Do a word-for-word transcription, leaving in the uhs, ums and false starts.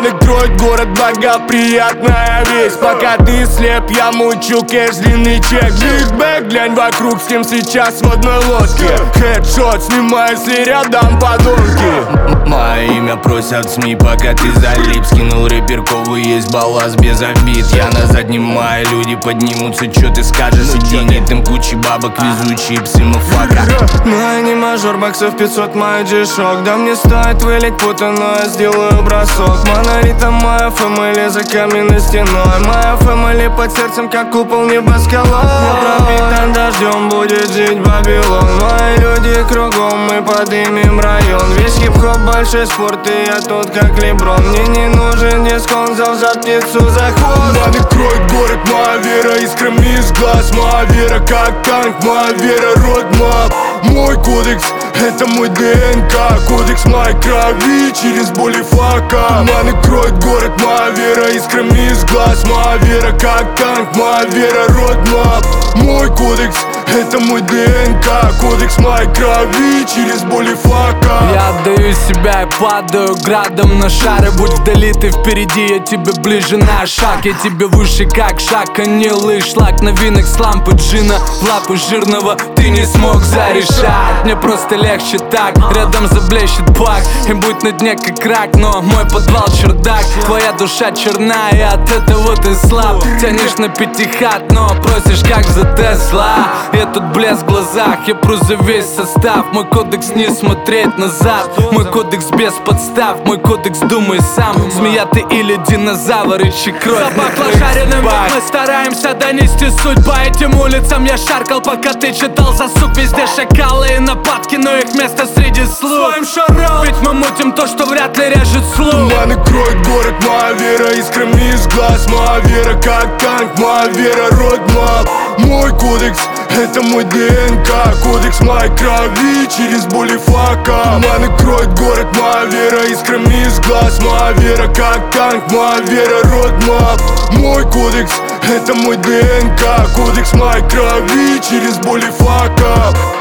накроет город благоприятная весть. Пока ты слеп, я мучу кэш, длинный чек. Биг бэг, глянь вокруг, с кем сейчас в одной лодке. Хедшот, снимай, если рядом подонки. Мое имя просят СМИ, пока ты залип. Скинул рэперковый, есть балласт без обид. Я на заднем мае, люди поднимутся, чё ты скажешь? И денег им кучи бабок, везучие псы, мафака. Мой не мажор, баксов пятьсот, мой джи-шок. Да мне стоит вылить пута, но я сделаю бросок. Монолитом моя фэмили за каменной стеной. Моя фэмили под сердцем, как купол небоскалов. Не пропитан дождем, будет жить Вавилон. Мои люди кругом, мы подымем район. Весь хип-хоп большой спорт, и я тут как Леброн. Мне не нужен дисконт, зал за птицу за хвост. Она накроет город, моя вера искрами из глаз. Моя вера как танк, моя вера родмап. Мой кодекс, это мой ДНК. Кодекс моей крови через боль и фака. Она накроет город, моя вера искрами из глаз. Моя вера как танк, моя вера родмап. Мой кодекс, это мой ДНК. Кодекс моей крови через боль и фака. Я отдаю себя и падаю градом на шары. Будь вдали, ты впереди, я тебе ближе на шаг. Я тебе выше как шаг, а не лыж. Шлак новинок с лампы джина в лапы жирного ты не смог зарешать. Мне просто легче так, рядом заблещет бак. И будь на дне как рак, но мой подвал чердак. Твоя душа черна, и от этого ты слаб. Тянешь на пятихат, но просишь как за Тесла. Этот блеск в глазах, я пру за весь состав. Мой кодекс не смотреть назад. Мой кодекс без подстав, мой кодекс думай сам. Змея ты или динозавр, ищи кровь. Запах лошариным, мы стараемся донести суть. По этим улицам я шаркал, пока ты читал засук. Везде шакалы и нападки, но их место среди слуг. Своим шаром, ведь мы мутим то, что вряд ли режет слух. Она накроет город, моя вера искрами из глаз. Моя вера как танк, моя вера родмап. Мой кодекс, это мой ДНК. Кодекс моей крови через боль и фака. Она накроет город, моя вера искрами из глаз. Моя вера как танк, моя вера родмап. Мой кодекс, это мой ДНК. Кодекс моей крови через боль и фака.